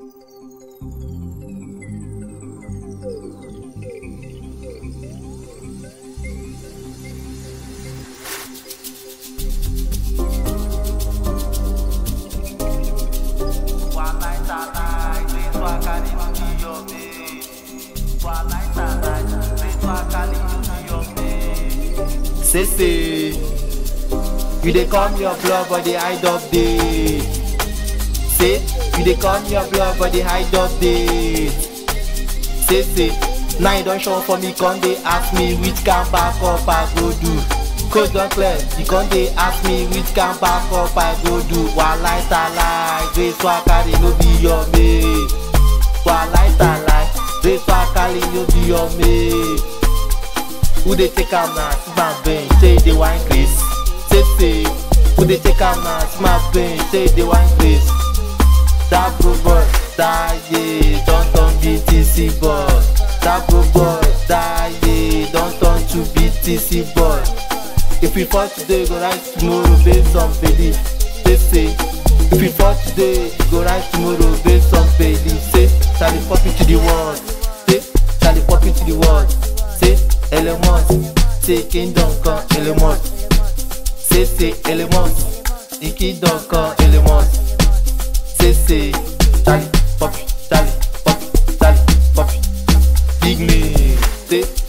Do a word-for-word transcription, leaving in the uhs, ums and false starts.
Say say, you dey come your blood but they hide update. Say, you dey come your blood but they hide update. Say say, now you don't show for me, come they ask me which can back up I go do. Cause don't clear, you come they ask me which can back up I go do. While light a lie, grace to carry no be your mate. While light a lie, grace to carry no be your mate. Who they take am now, my brain, say they want grace. Say say, who they take am now, my brain, say they want grace. That bro boy, that yeah, don't turn B T C boy. That bro boy, that yeah, don't turn to B T C boy. If we fall today, go rise tomorrow based on belief. Say say, if we fall today, go rise tomorrow based on belief. Say, Charlie pop it to the world. Say, Charlie pop it to the world. Say, Elements, say kingdom come elements. Say say elements, the kingdom come elements. Say say, Charlie pop it, Charlie pop it, Charlie pop it. Big name, say.